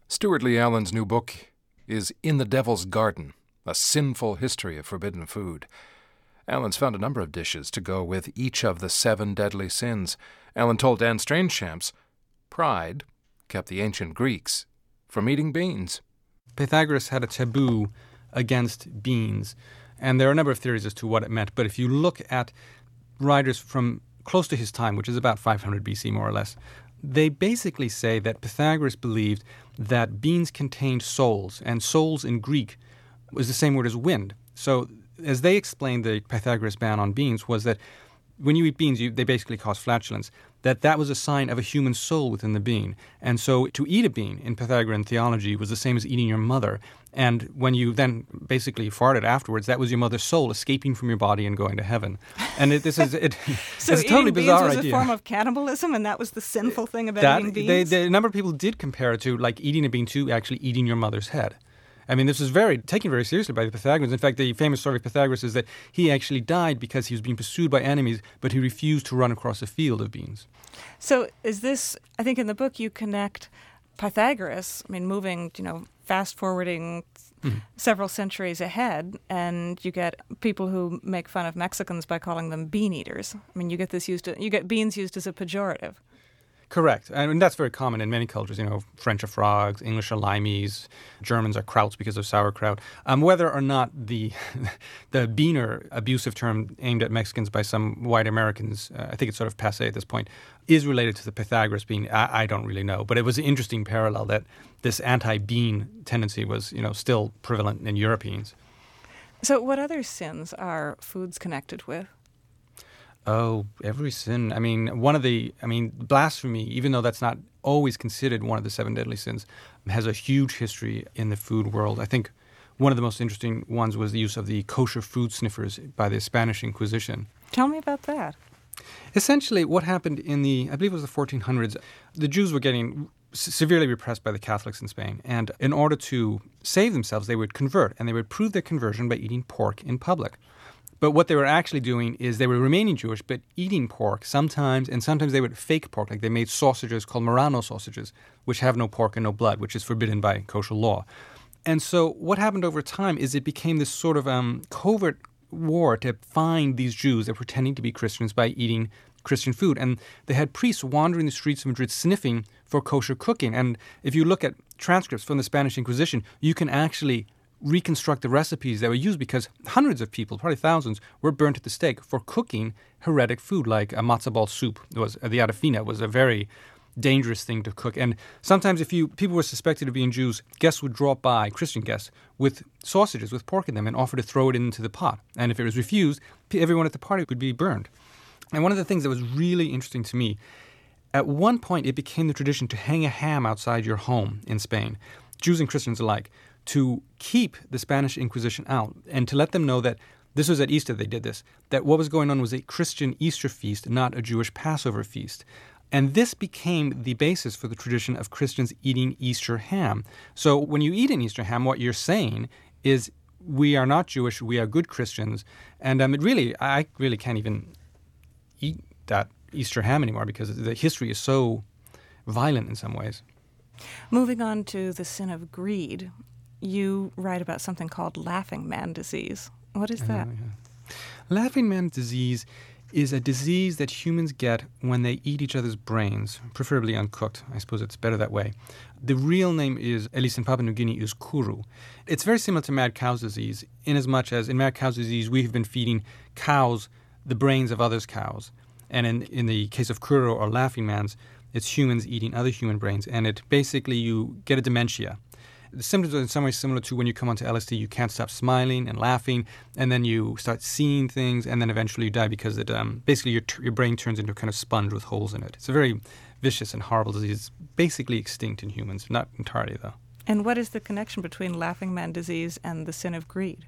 Stuart Lee Allen's new book is In the Devil's Garden, a sinful history of forbidden food. Allen's found a number of dishes to go with each of the 7 deadly sins. Allen told Dan Strangeshamps, pride kept the ancient Greeks from eating beans. Pythagoras had a taboo against beans, and there are a number of theories as to what it meant, but if you look at writers from close to his time, which is about 500 BC more or less, they basically say that Pythagoras believed that beans contained souls, and souls in Greek was the same word as wind. So as they explained the Pythagoras ban on beans was that when you eat beans, they basically cause flatulence, that was a sign of a human soul within the bean. And so to eat a bean in Pythagorean theology was the same as eating your mother. And when you then basically farted afterwards, that was your mother's soul escaping from your body and going to heaven. And So it's a totally bizarre was idea. a form of cannibalism, and that was the sinful thing about eating beans? A number of people did compare it to like eating a bean to actually eating your mother's head. I mean, this was taken very seriously by the Pythagoreans. In fact, the famous story of Pythagoras is that he actually died because he was being pursued by enemies, but he refused to run across a field of beans. So is this, I think in the book you connect Pythagoras, moving, fast-forwarding several centuries ahead, and you get people who make fun of Mexicans by calling them bean eaters. You get beans used as a pejorative. Correct. And that's very common in many cultures. French are frogs, English are limeys, Germans are krauts because of sauerkraut. Whether or not the beaner abusive term aimed at Mexicans by some white Americans, I think it's sort of passé at this point, is related to the Pythagoras bean, I don't really know. But it was an interesting parallel that this anti-bean tendency was, still prevalent in Europeans. So what other sins are foods connected with? Oh, every sin. Blasphemy, even though that's not always considered one of the 7 deadly sins, has a huge history in the food world. I think one of the most interesting ones was the use of the kosher food sniffers by the Spanish Inquisition. Tell me about that. Essentially, what happened in I believe it was the 1400s, the Jews were getting severely repressed by the Catholics in Spain. And in order to save themselves, they would convert, and they would prove their conversion by eating pork in public. But what they were actually doing is they were remaining Jewish, but eating pork sometimes, and sometimes they would fake pork. Like they made sausages called Murano sausages, which have no pork and no blood, which is forbidden by kosher law. And so what happened over time is it became this sort of covert war to find these Jews that were pretending to be Christians by eating Christian food. And they had priests wandering the streets of Madrid sniffing for kosher cooking. And if you look at transcripts from the Spanish Inquisition, you can actually reconstruct the recipes that were used because hundreds of people, probably thousands, were burnt at the stake for cooking heretic food like a matzo ball soup. The arrafina was a very dangerous thing to cook. And sometimes if people were suspected of being Jews, guests would drop by, Christian guests, with sausages with pork in them and offer to throw it into the pot. And if it was refused, everyone at the party would be burned. And one of the things that was really interesting to me, at one point it became the tradition to hang a ham outside your home in Spain, Jews and Christians alike, to keep the Spanish Inquisition out and to let them know that this was at Easter they did this, that what was going on was a Christian Easter feast, not a Jewish Passover feast. And this became the basis for the tradition of Christians eating Easter ham. So when you eat an Easter ham, what you're saying is we are not Jewish, we are good Christians. And I really can't even eat that Easter ham anymore because the history is so violent in some ways. Moving on to the sin of greed, you write about something called laughing man disease. What is that? Yeah. Laughing man disease is a disease that humans get when they eat each other's brains, preferably uncooked. I suppose it's better that way. The real name is, at least in Papua New Guinea, is kuru. It's very similar to mad cow's disease, inasmuch as in mad cow's disease we have been feeding cows the brains of others' cows. And in the case of kuru or laughing man's, it's humans eating other human brains. And it basically, you get a dementia. The symptoms are in some ways similar to when you come onto LSD. You can't stop smiling and laughing, and then you start seeing things, and then eventually you die because it basically your brain turns into a kind of sponge with holes in it. It's a very vicious and horrible disease, basically extinct in humans, not entirely though. And what is the connection between laughing man disease and the sin of greed?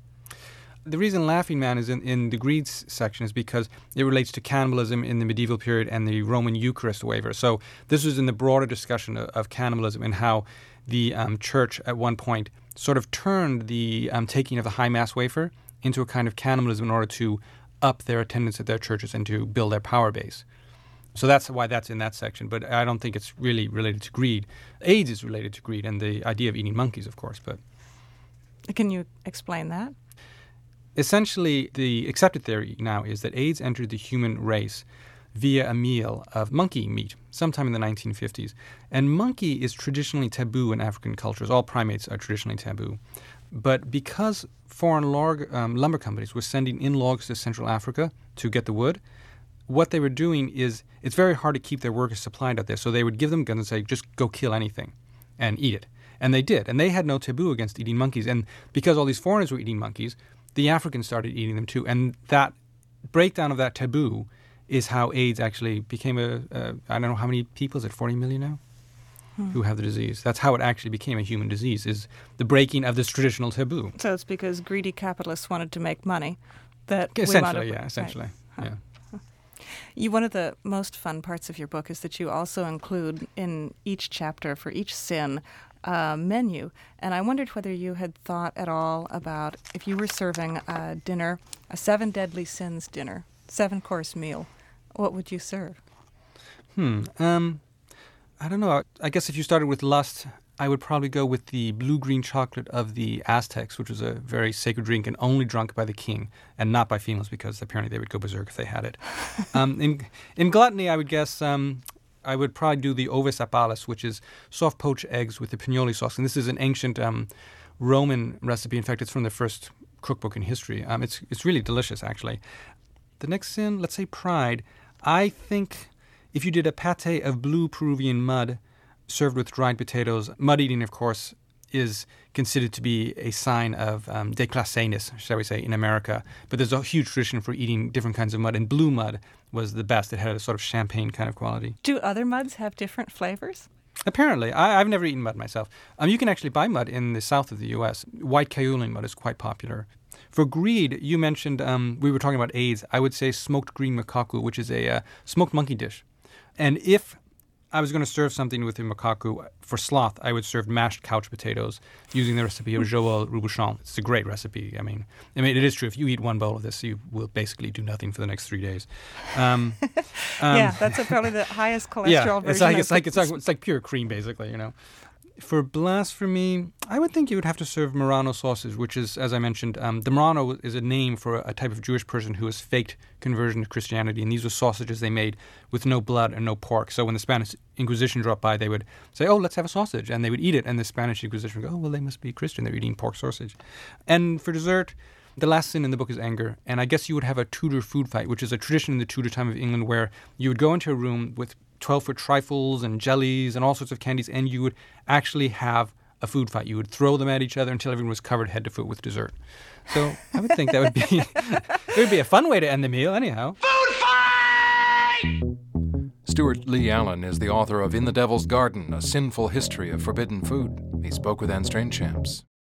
The reason laughing man is in the greed section is because it relates to cannibalism in the medieval period and the Roman Eucharist waiver. So this was in the broader discussion of cannibalism and how the church at one point sort of turned the taking of the high mass wafer into a kind of cannibalism in order to up their attendance at their churches and to build their power base. So that's why that's in that section, but I don't think it's really related to greed. AIDS is related to greed and the idea of eating monkeys, of course, but... Can you explain that? Essentially, the accepted theory now is that AIDS entered the human race via a meal of monkey meat sometime in the 1950s. And monkey is traditionally taboo in African cultures. All primates are traditionally taboo. But because foreign lumber companies were sending in logs to Central Africa to get the wood, what they were doing is it's very hard to keep their workers supplied out there. So they would give them guns and say, just go kill anything and eat it. And they did. And they had no taboo against eating monkeys. And because all these foreigners were eating monkeys, the Africans started eating them too. And that breakdown of that taboo is how AIDS actually became I don't know how many people, is it 40 million now, who have the disease. That's how it actually became a human disease, is the breaking of this traditional taboo. So it's because greedy capitalists wanted to make money that essentially, essentially. Right. Yeah. One of the most fun parts of your book is that you also include in each chapter for each sin a menu. And I wondered whether you had thought at all about if you were serving a dinner, a 7 deadly sins dinner, 7-course meal, what would you serve? I don't know. I guess if you started with lust, I would probably go with the blue-green chocolate of the Aztecs, which was a very sacred drink and only drunk by the king and not by females because apparently they would go berserk if they had it. In gluttony, I would guess I would probably do the ovis apalis, which is soft poached eggs with the pinoli sauce. And this is an ancient Roman recipe. In fact, it's from the first cookbook in history. It's really delicious, actually. The next sin, let's say pride. I think if you did a pate of blue Peruvian mud served with dried potatoes, mud eating, of course, is considered to be a sign of déclasséness, shall we say, in America. But there's a huge tradition for eating different kinds of mud, and blue mud was the best. It had a sort of champagne kind of quality. Do other muds have different flavors? Apparently. I've never eaten mud myself. You can actually buy mud in the south of the U.S. White kaolin mud is quite popular. For greed, you mentioned, we were talking about AIDS, I would say smoked green macaque, which is a smoked monkey dish. And if I was going to serve something with a macaque for sloth, I would serve mashed couch potatoes using the recipe of Joël Robuchon. It's a great recipe. I mean, it is true. If you eat one bowl of this, you will basically do nothing for the next 3 days. That's probably the highest cholesterol version. It's like pure cream, basically, you know. For blasphemy, I would think you would have to serve Murano sausage, which is, as I mentioned, the Murano is a name for a type of Jewish person who has faked conversion to Christianity, and these were sausages they made with no blood and no pork. So when the Spanish Inquisition dropped by, they would say, oh, let's have a sausage, and they would eat it, and the Spanish Inquisition would go, oh, well, they must be Christian, they're eating pork sausage. And for dessert, the last sin in the book is anger, and I guess you would have a Tudor food fight, which is a tradition in the Tudor time of England where you would go into a room with 12-foot trifles and jellies and all sorts of candies, and you would actually have a food fight. You would throw them at each other until everyone was covered head to foot with dessert. So I would think that would be it would be a fun way to end the meal, anyhow. Food fight! Stuart Lee Allen is the author of In the Devil's Garden, A Sinful History of Forbidden Food. He spoke with Anne Strainchamps.